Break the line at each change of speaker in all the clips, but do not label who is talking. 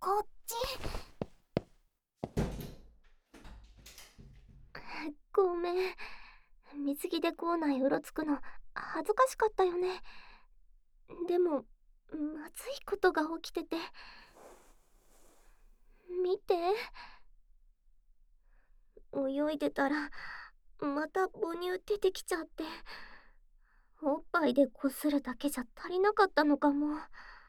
こっち。ごめん。水着で校内うろつくの恥ずかしかったよね。でもまずいことが起きてて。見て。泳いでたらまた母乳出てきちゃって、おっぱいでこするだけじゃ足りなかったのかも。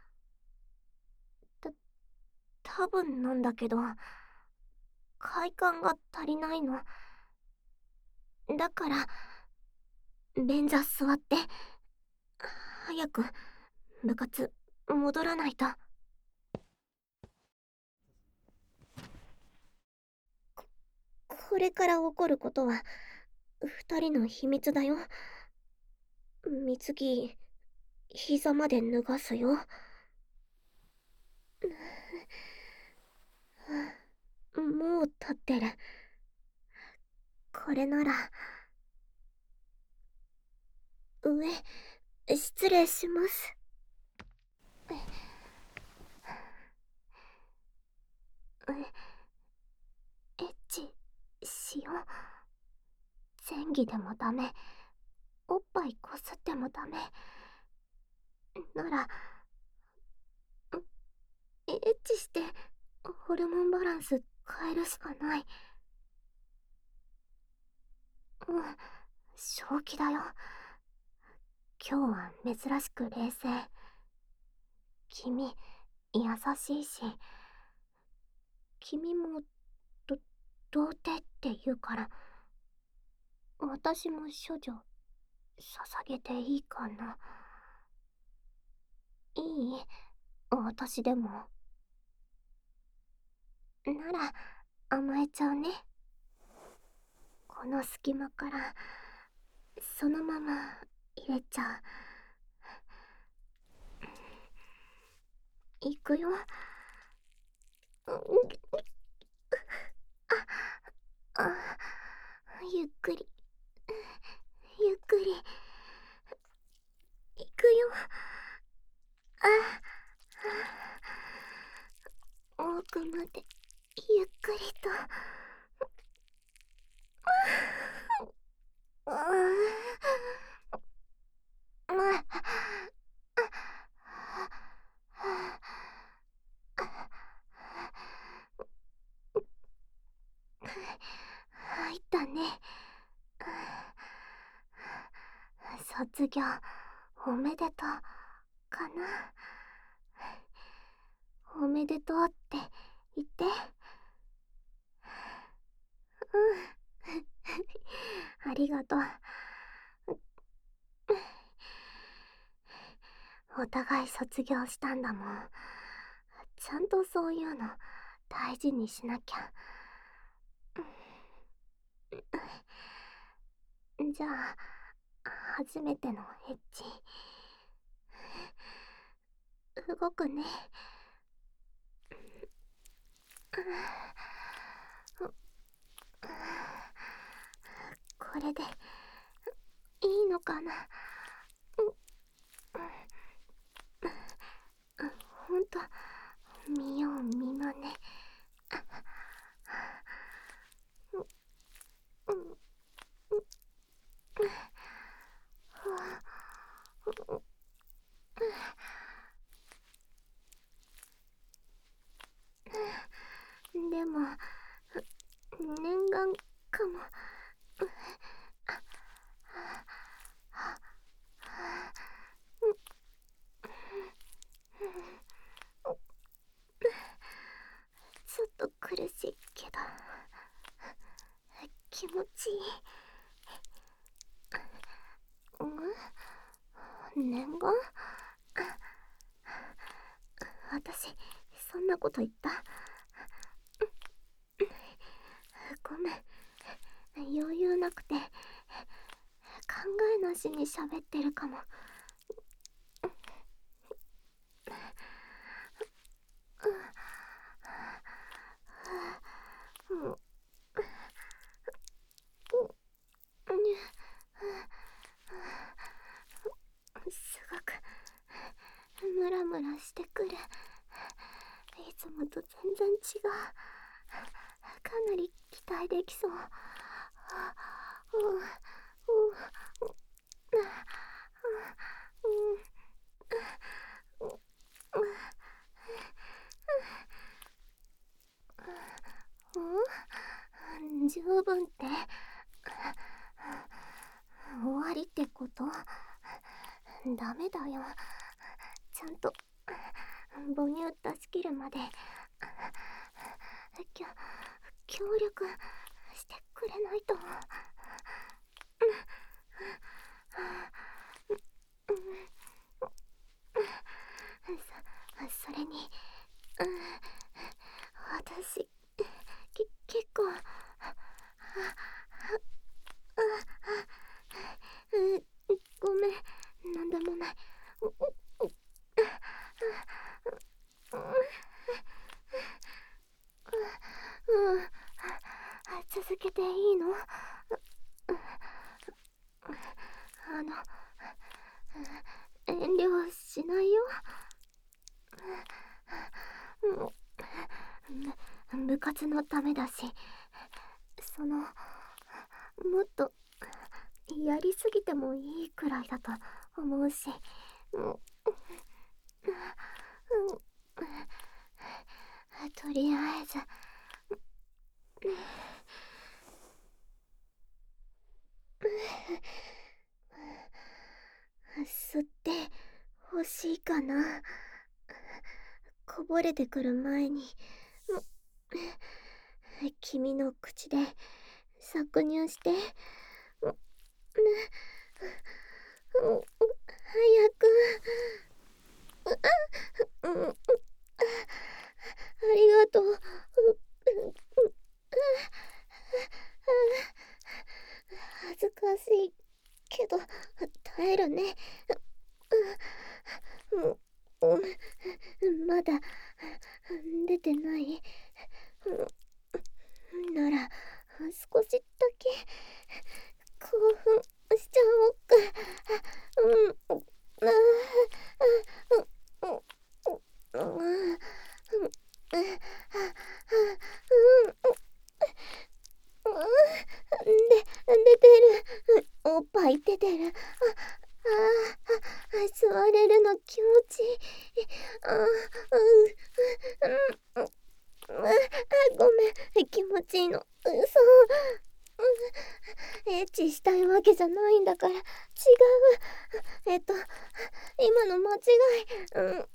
多分なんだけど、快感が足りないの。だから便座座って、早く部活戻らないと。これから起こることは二人の秘密だよ。水着膝まで脱がすよ。もう立ってる。これなら。上失礼します。エッチしよう。前儀でもダメ、おっぱいこすってもダメなら、エッチしてホルモンバランス変えるしかない。正気だよ。今日は珍しく冷静。君優しいし、君も童貞って言うから、私も処女捧げていいかな。いい？私でも。なら甘えちゃうね。この隙間からそのまま入れちゃう。行くよ。あ、ゆっくりゆっくり行くよ。奥までゆっくりと。入ったね。卒業おめでとうかな。おめでとうって言って。ありがとう。お互い卒業したんだもん。ちゃんとそういうの大事にしなきゃ。じゃあ初めてのエッチ動くね。これでいいのかな。ほんと見よう見まね。でも念願かも。ちょっと苦しいけど気持ちいい。念願？私そんなこと言った？ごめん、余裕なくて考えなしに喋ってるかも。すごくムラムラしてくる。いつつもと全然違う。かなり期待できそう。十分って終わりってこと？ダメだよ。ちゃんと母乳出し切るまで協力してくれないと。それに、私結構ごめん、なんでもない。続けていいの？遠慮しないよ。部活のためだし、もっとやりすぎてもいいくらいだと思うし。とりあえず吸ってほしいかな。こぼれてくる前に君の口で搾乳して。早く。ありがとう。恥ずかしいけど耐えるね。まだ出てない？なら少しだけ興奮しちゃおうか。出てる。おっぱい出てる。座れるの気持ちいい。ごめん、気持ちいいの。エッチしたいわけじゃないんだから。違う。今の間違い。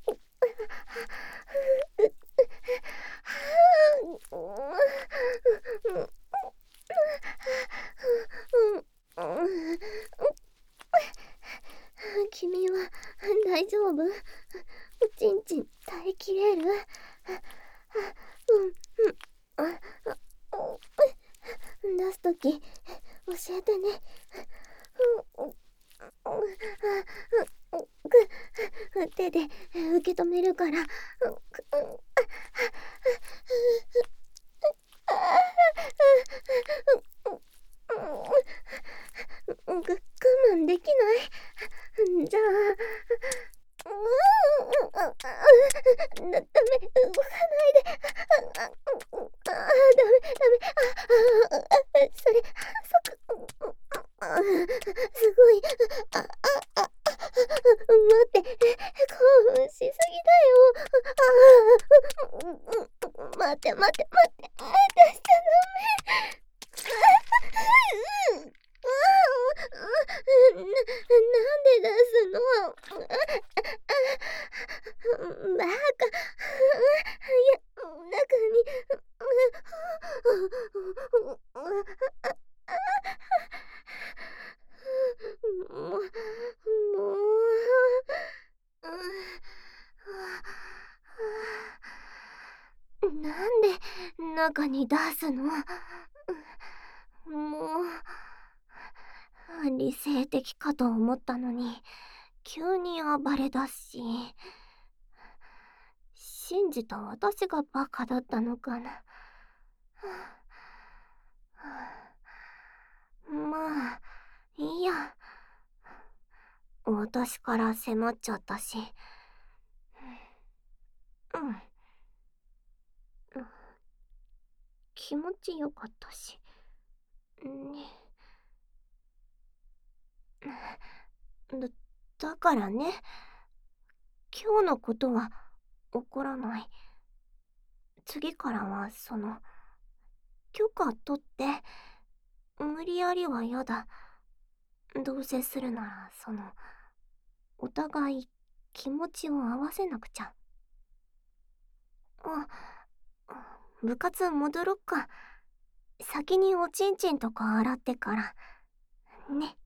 君は大丈夫？おちんちん耐えきれる？出すとき教えてね。手で受け止めるから。我慢できない。じゃあダメ、動かないで。ダメ。それ、すごい。待って、興奮しすぎだよ。待って。出しちゃダメ。なんで出すの？バカ。いや、中に。もなんで中に出すの？もう理性的かと思ったのに急に暴れだし、信じた私がバカだったのかな。まあいいや、私から迫っちゃったし。 気持ちよかったし。ね。だ、だからね、今日のことは起こらない。次からは許可取って、無理やりはやだ。どうせするならお互い気持ちを合わせなくちゃ。あ、部活戻ろっか。先におちんちんとか洗ってから。ね。